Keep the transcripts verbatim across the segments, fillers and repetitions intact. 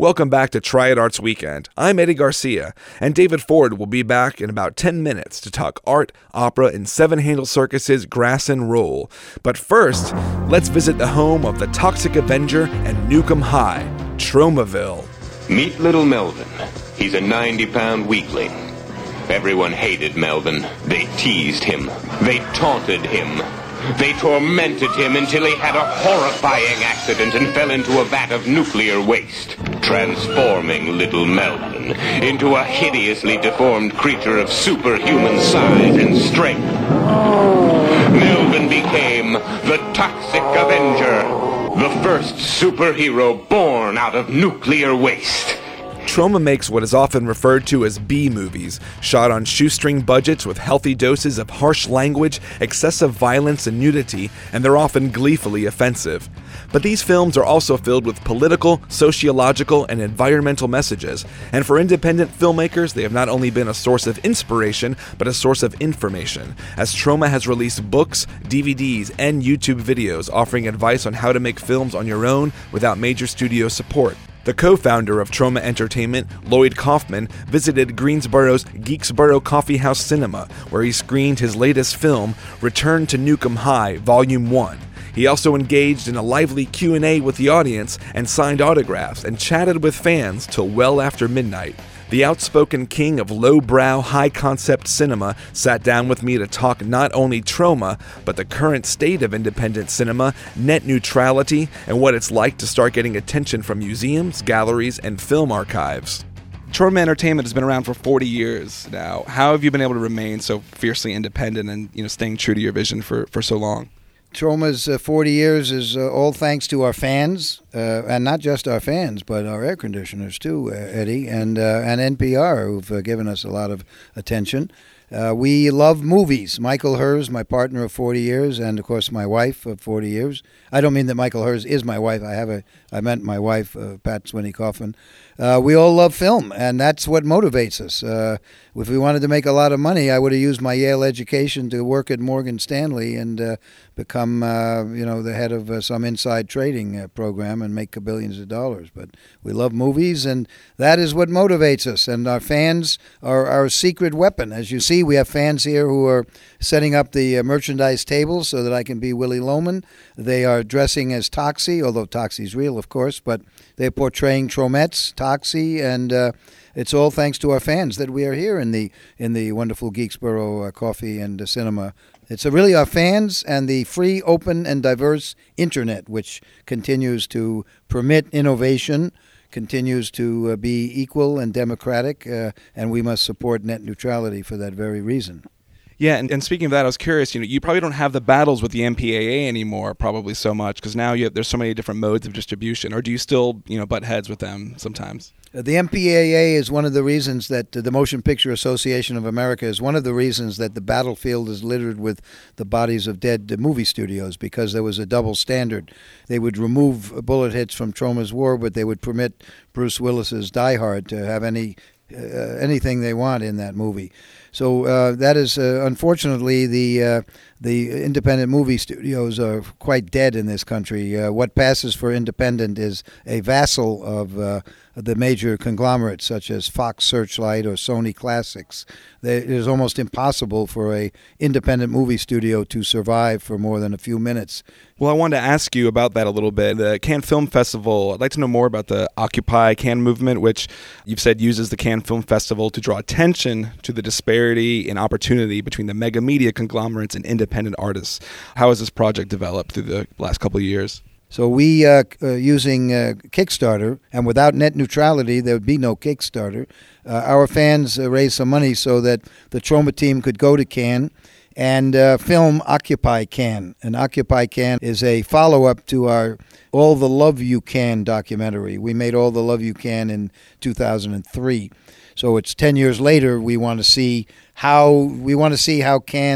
Welcome back to Try It Arts Weekend. I'm Eddie Garcia, and David Ford will be back in about ten minutes to talk art, opera, and Seven Handle Circus's Grass and Roll. But first, let's visit the home of the Toxic Avenger and Nukem High, Tromaville. Meet little Melvin. He's a ninety-pound weakling. Everyone hated Melvin. They teased him. They taunted him. They tormented him until he had a horrifying accident and fell into a vat of nuclear waste, transforming little Melvin into a hideously deformed creature of superhuman size and strength. Melvin became the Toxic Avenger, the first superhero born out of nuclear waste. Troma makes what is often referred to as B-movies, shot on shoestring budgets with healthy doses of harsh language, excessive violence, and nudity, and they're often gleefully offensive. But these films are also filled with political, sociological, and environmental messages, and for independent filmmakers, they have not only been a source of inspiration, but a source of information, as Troma has released books, D V Ds, and YouTube videos offering advice on how to make films on your own without major studio support. The co-founder of Troma Entertainment, Lloyd Kaufman, visited Greensboro's Geeksboro Coffee House Cinema, where he screened his latest film, Return to Nukem High, Volume one. He also engaged in a lively Q and A with the audience and signed autographs and chatted with fans till well after midnight. The outspoken king of low-brow, high-concept cinema sat down with me to talk not only Troma, but the current state of independent cinema, net neutrality, and what it's like to start getting attention from museums, galleries, and film archives. Troma Entertainment has been around for forty years now. How have you been able to remain so fiercely independent and, you know, staying true to your vision for, for so long? Troma's uh, forty years is uh, all thanks to our fans, uh, and not just our fans, but our air conditioners too, uh, Eddie, and uh, and N P R, who've uh, given us a lot of attention. Uh, we love movies. Michael Hers, my partner of forty years, and of course my wife of forty years. I don't mean that Michael Hers is my wife. I have a, I meant my wife, uh, Pat Swinney Coffin. Uh, we all love film, and that's what motivates us. Uh, if we wanted to make a lot of money, I would have used my Yale education to work at Morgan Stanley and uh, become, uh, you know, the head of uh, some inside trading uh, program and make billions of dollars. But we love movies, and that is what motivates us. And our fans are our secret weapon. As you see, we have fans here who are setting up the uh, merchandise tables so that I can be Willie Loman. They are dressing as Toxie, although Toxie's real, of course, but they're portraying Tromettes, Toxie, and uh, it's all thanks to our fans that we are here in the in the wonderful Geeksboro uh, Coffee and uh, Cinema. It's uh, really our fans and the free, open, and diverse Internet, which continues to permit innovation, continues to uh, be equal and democratic, uh, and we must support net neutrality for that very reason. Yeah, and, and speaking of that, I was curious, you know, you probably don't have the battles with the M P A A anymore, probably so much, because now you have, there's so many different modes of distribution, or do you still, you know, butt heads with them sometimes? Uh, the M P A A is one of the reasons that uh, the Motion Picture Association of America is one of the reasons that the battlefield is littered with the bodies of dead uh, movie studios, because there was a double standard. They would remove uh, bullet hits from Troma's War, but they would permit Bruce Willis's Die Hard to have any uh, anything they want in that movie. So uh, that is, uh, unfortunately, the uh, the independent movie studios are quite dead in this country. Uh, what passes for independent is a vassal of uh, the major conglomerates such as Fox Searchlight or Sony Classics. They, it is almost impossible for a independent movie studio to survive for more than a few minutes. Well, I wanted to ask you about that a little bit. The Cannes Film Festival, I'd like to know more about the Occupy Cannes movement, which you've said uses the Cannes Film Festival to draw attention to the disparity in opportunity between the mega media conglomerates and independent artists. How has this project developed through the last couple of years? So we, uh, uh, using uh, Kickstarter, and without net neutrality, there would be no Kickstarter. Uh, our fans uh, raised some money so that the Troma team could go to Cannes and uh, film Occupy Cannes. And Occupy Cannes is a follow-up to our All the Love You Can documentary. We made All the Love You Can in two thousand three. So it's ten years later. We want to see how we want to see how Cannes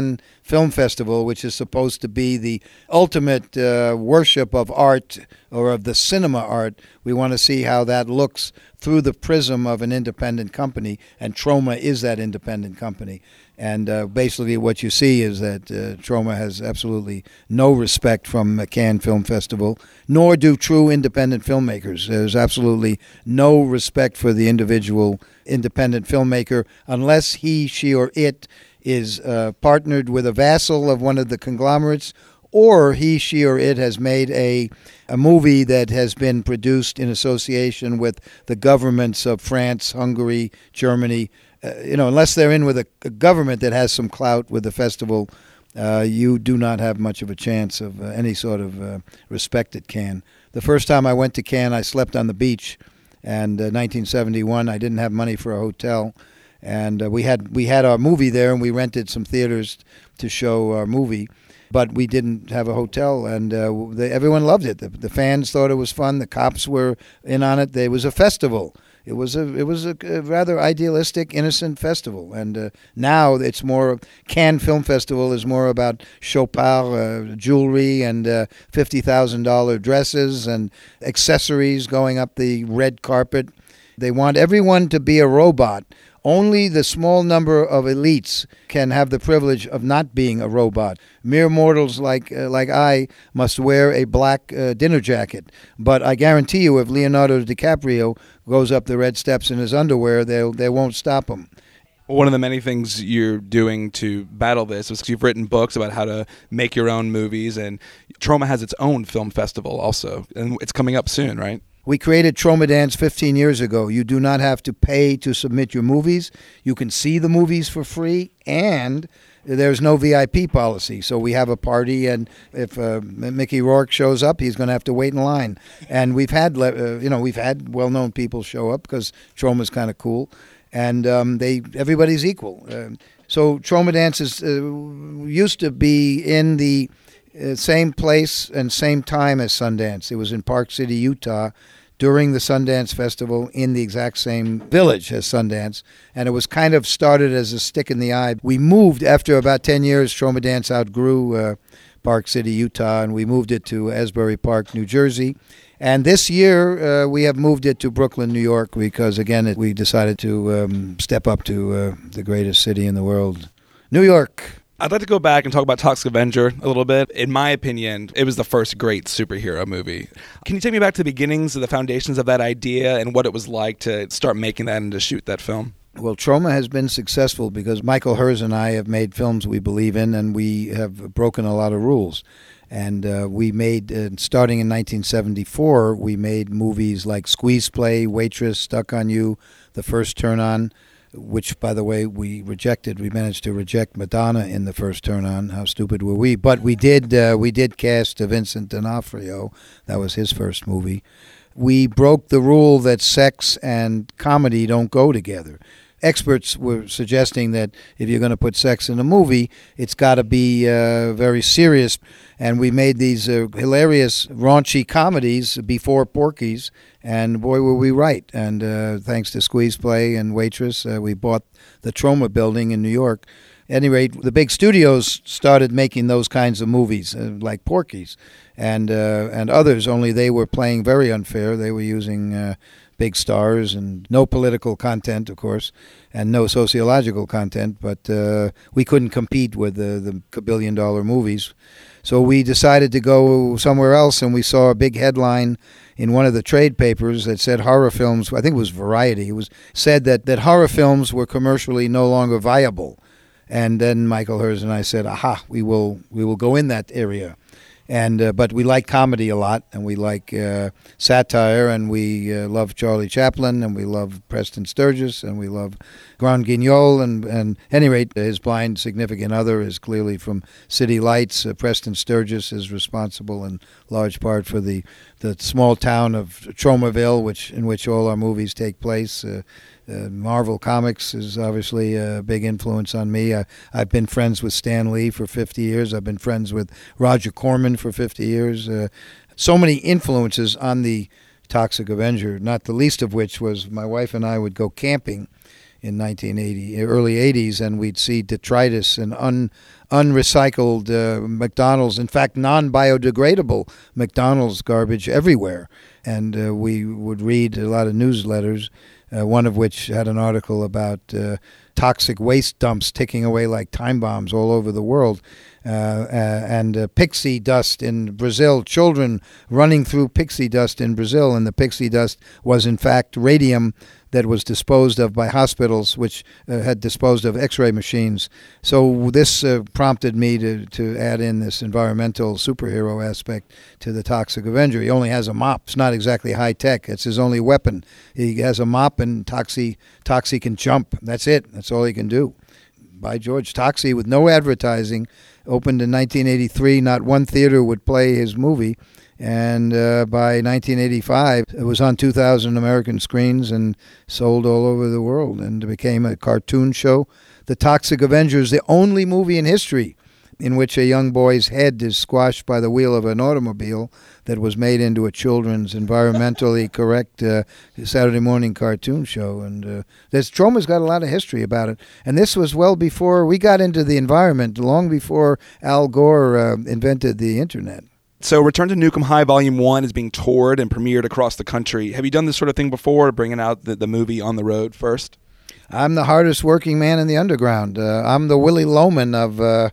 Film Festival, which is supposed to be the ultimate uh, worship of art or of the cinema art. We want to see how that looks through the prism of an independent company, and Troma is that independent company. And uh, basically what you see is that uh, Troma has absolutely no respect from the Cannes Film Festival, nor do true independent filmmakers. There's absolutely no respect for the individual independent filmmaker unless he, she, or it is uh, partnered with a vassal of one of the conglomerates, or he, she, or it has made a, a movie that has been produced in association with the governments of France, Hungary, Germany. Uh, you know, unless they're in with a, a government that has some clout with the festival, uh, you do not have much of a chance of uh, any sort of uh, respect at Cannes. The first time I went to Cannes, I slept on the beach, and uh, nineteen seventy-one, I didn't have money for a hotel. And uh, we had we had our movie there, and we rented some theaters to show our movie, but we didn't have a hotel, and uh, they, everyone loved it. The, the fans thought it was fun. The cops were in on it. There was a festival. It was a it was a, a rather idealistic, innocent festival, and uh, now it's more. Cannes Film Festival is more about Chopard uh, jewelry and uh, fifty thousand dollar dresses and accessories going up the red carpet. They want everyone to be a robot. Only the small number of elites can have the privilege of not being a robot. Mere mortals like uh, like I must wear a black uh, dinner jacket. But I guarantee you, if Leonardo DiCaprio goes up the red steps in his underwear, they they won't stop him. One of the many things you're doing to battle this is you've written books about how to make your own movies, and Troma has its own film festival also, and it's coming up soon, right? We created Troma Dance fifteen years ago. You do not have to pay to submit your movies. You can see the movies for free, and there's no V I P policy. So we have a party, and if uh, Mickey Rourke shows up, he's going to have to wait in line. And we've had, uh, you know, we've had well-known people show up because Troma's kind of cool, and um, they everybody's equal. Uh, so Troma Dance is, uh, used to be in the uh, same place and same time as Sundance. It was in Park City, Utah, during the Sundance Festival, in the exact same village as Sundance, and it was kind of started as a stick in the eye. We moved, after about ten years, Troma Dance outgrew uh, Park City, Utah, and we moved it to Asbury Park, New Jersey. And this year, uh, we have moved it to Brooklyn, New York, because, again, it, we decided to um, step up to uh, the greatest city in the world, New York. I'd like to go back and talk about Toxic Avenger a little bit. In my opinion, it was the first great superhero movie. Can you take me back to the beginnings of the foundations of that idea and what it was like to start making that and to shoot that film? Well, Troma has been successful because Michael Herz and I have made films we believe in, and we have broken a lot of rules. And uh, we made, uh, starting in nineteen seventy-four, we made movies like Squeeze Play, Waitress, Stuck on You, The First Turn On, which, by the way, we rejected. We managed to reject Madonna in The First Turn On. How stupid were we? But we did uh, we did cast Vincent D'Onofrio. That was his first movie. We broke the rule that sex and comedy don't go together. Experts were suggesting that if you're going to put sex in a movie, it's got to be uh, very serious. And we made these uh, hilarious, raunchy comedies before Porky's, and boy, were we right. And uh, thanks to Squeeze Play and Waitress, uh, we bought the Troma building in New York. At any rate, the big studios started making those kinds of movies, uh, like Porky's and uh, and others, only they were playing very unfair. They were using uh, big stars and no political content, of course, and no sociological content, but uh, we couldn't compete with the, the billion-dollar movies. So we decided to go somewhere else, and we saw a big headline in one of the trade papers that said horror films, I think it was Variety, it was said that, that horror films were commercially no longer viable. And then Michael Herz and I said, aha, we will we will go in that area. And uh, but we like comedy a lot, and we like uh, satire, and we uh, love Charlie Chaplin, and we love Preston Sturges, and we love Grand Guignol, and, and at any rate, his blind significant other is clearly from City Lights. Uh, Preston Sturges is responsible in large part for the, the small town of Tromaville, which in which all our movies take place. Uh, Uh, Marvel Comics is obviously a big influence on me. I, I've been friends with Stan Lee for fifty years. I've been friends with Roger Corman for fifty years. Uh, so many influences on the Toxic Avenger, not the least of which was my wife and I would go camping in nineteen eighty, early eighties, and we'd see detritus and un, unrecycled uh, McDonald's, in fact, non-biodegradable McDonald's garbage everywhere. And uh, we would read a lot of newsletters, uh, one of which had an article about uh, toxic waste dumps ticking away like time bombs all over the world. Uh, uh, and uh, pixie dust in Brazil, children running through pixie dust in Brazil, and the pixie dust was in fact radium that was disposed of by hospitals, which uh, had disposed of x-ray machines. So this uh, prompted me to, to add in this environmental superhero aspect to the Toxic Avenger. He only has a mop. It's not exactly high-tech. It's his only weapon. He has a mop, and Toxie, Toxie can jump. That's it. That's all he can do. By George, Toxie, with no advertising, opened in nineteen eighty-three. Not one theater would play his movie. And uh, by nineteen eighty-five, it was on two thousand American screens and sold all over the world, and it became a cartoon show. The Toxic Avenger is the only movie in history in which a young boy's head is squashed by the wheel of an automobile that was made into a children's environmentally correct uh, Saturday morning cartoon show. And uh, this Troma's got a lot of history about it. And this was well before we got into the environment, long before Al Gore uh, invented the internet. So Return to Nukem High Volume one is being toured and premiered across the country. Have you done this sort of thing before, bringing out the, the movie on the road first? I'm the hardest working man in the underground. Uh, I'm the Willy Loman of uh,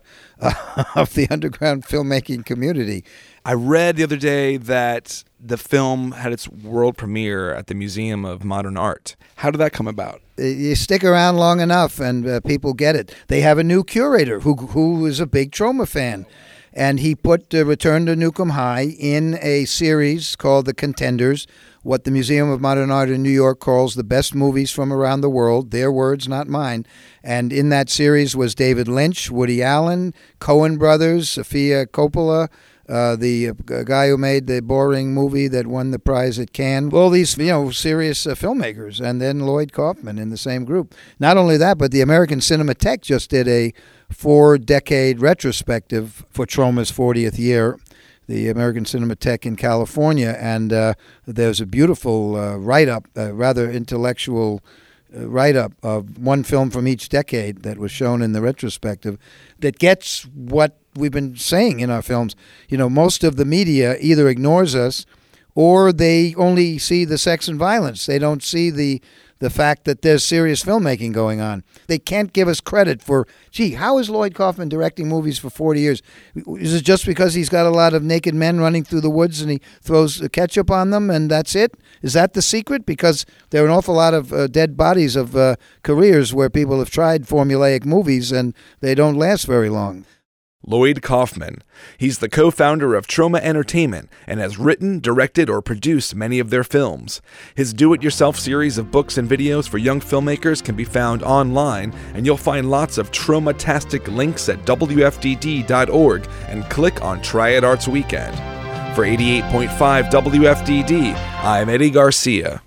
of the underground filmmaking community. I read the other day that the film had its world premiere at the Museum of Modern Art. How did that come about? You stick around long enough and uh, people get it. They have a new curator who who is a big Troma fan. And he put uh, Return to Nukem High in a series called The Contenders, what the Museum of Modern Art in New York calls the best movies from around the world. Their words, not mine. And in that series was David Lynch, Woody Allen, Coen Brothers, Sofia Coppola, uh, the uh, guy who made the boring movie that won the prize at Cannes. All these, you know, serious uh, filmmakers. And then Lloyd Kaufman in the same group. Not only that, but the American Cinematheque just did a four-decade retrospective for Troma's fortieth year, the American Cinematheque in California, and uh, there's a beautiful uh, write-up, a rather intellectual uh, write-up of one film from each decade that was shown in the retrospective that gets what we've been saying in our films. You know, most of the media either ignores us or they only see the sex and violence. They don't see the the fact that there's serious filmmaking going on. They can't give us credit for, gee, how is Lloyd Kaufman directing movies for forty years? Is it just because he's got a lot of naked men running through the woods and he throws ketchup on them and that's it? Is that the secret? Because there are an awful lot of uh, dead bodies of uh, careers where people have tried formulaic movies and they don't last very long. Lloyd Kaufman. He's the co-founder of Troma Entertainment and has written, directed, or produced many of their films. His do-it-yourself series of books and videos for young filmmakers can be found online, and you'll find lots of Troma-tastic links at W F D D dot org and click on Triad Arts Weekend. For eighty-eight point five W F D D, I'm Eddie Garcia.